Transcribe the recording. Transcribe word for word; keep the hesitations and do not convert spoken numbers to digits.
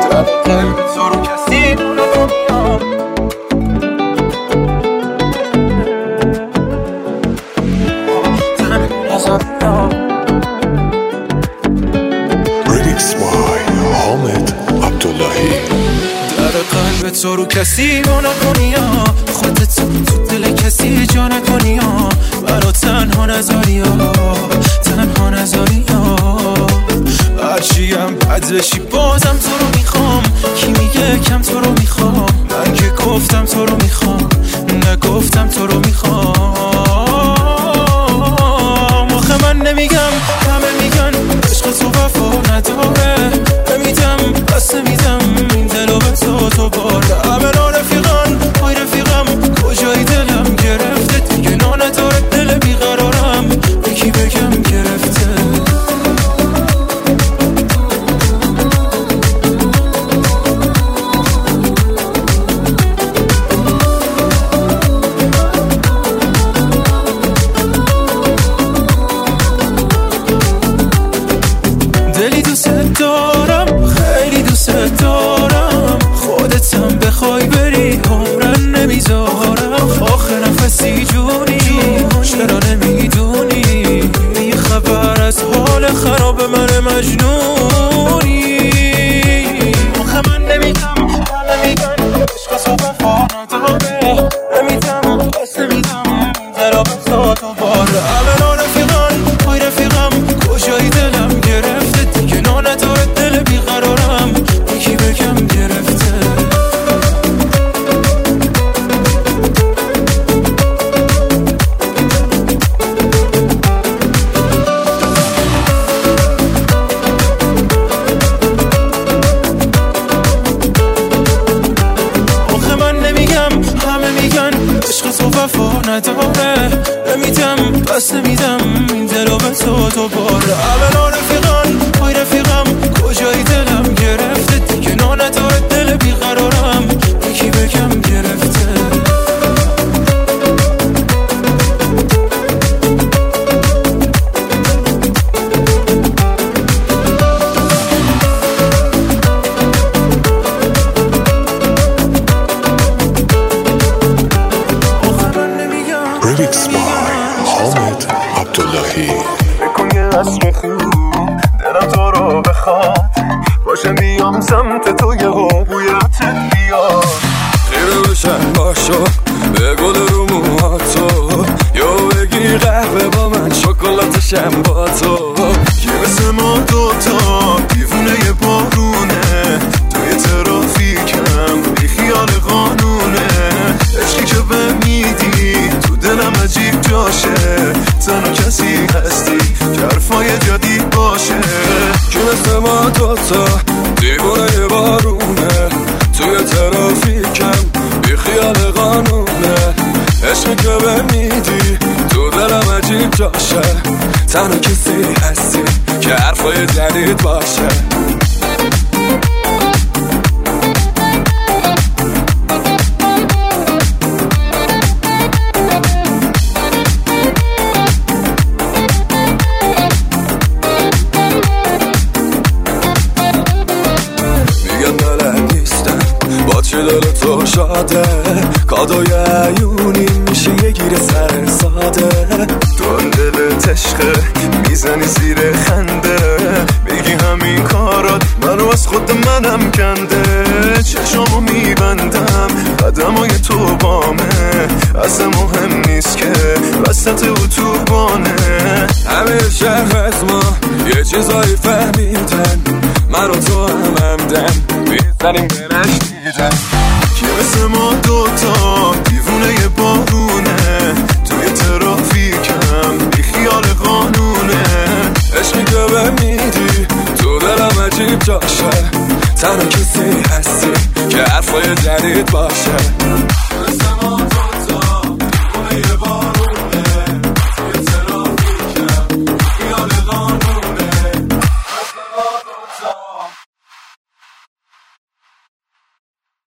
قلب تو رو کسی نکنیا. قلب تو رو کسی با نکنیا، خودت تو دل کسی جا نکنیا. منو تنها نذاریا، تنها نذاریا. هرچیم بد بشی بازم تو رو میخوام. کی میگه کم تو رو میخوام؟ من که گفتم تو رو میخوام، نگفتم تو رو میخوام. آخه من نمیگم، همه میگن عشق تو وفا نداره. نمیدم بس نمیدم این دلو به تو تو بار. همه نا رفیقان های رفیقم، کجایی دلم گرفته دیگه نا نداره. دل بیقرارم به کی بگم گرفته. دلی دوست دارم، خیلی دوست دارم. خودتم بخوای بری عمرن نمیذارم. آخه نفسی جونی چرا نمیدونی؟ بی خبر از حال خراب من مجنونی. آخه من نمیگم، همه میگن عشق تو وفا نداره. نمیدم بس نمیدم دلا به تو تو بار. همه نا رفیقان های رفیقم، کجایی دلم گرفته دیگه نا نداره. دل بیقرارم به کی بگم گرفته. آخه من نمیگم، همه میگن عشق تو وفا نداره. نمیدم بس نمیدم این دلو به تو تو بار. همه نا رفیقان های رفیقم، کجایی دلم گرفته دیگه نا نداره. دل بیقرارم به کی بگم گرفته. Remix by حامد عبداللهی. بکن یه عصر خوب دلم تو رو بخواد، باشه میام سمت تو یه بویت بیاد. خیره بشن باشو به گل رو موهاتو، یا بگی قهوه با من شکلاتشم با تو. که مثل ما دوتا دیوونه یه بارونه، توی ترافیکم بی خیال قانونه. عشقی که بمیدی تو دلم عجیب جاشه، تنها کسی هستی که حرفای جدید باشه. که مثل ما دوتا دیوونه یه بارونه، توی ترافیکم بی خیال قانونه. عشقی که بمیدی تو دلم عجیب جاشه، تنها کسی هستی که حرفای جدید باشه. میگن بلد نیستم با چه دل تو شاده، کادوی عیونی میشه یه گیر سر ساده. تو دل تشقه میزنی زیر خنده، میگی همین کارات منو از خود منم کنده. چشامو میبندم قدمای تو بامه، اصلا مهم نیست که وسط اتوبانه. همه شهر از ما یه چیزایی فهمیدن، من و تو هم همدن میزنیم به نشنیدن. که مثل ما دوتا دیوونه یه بارونه، توی ترافیکم بی خیال قانونه. عشقی که بمیدی تو دلم عجیب جاشه، تنها کسی هستی که حرفای جدید باشه.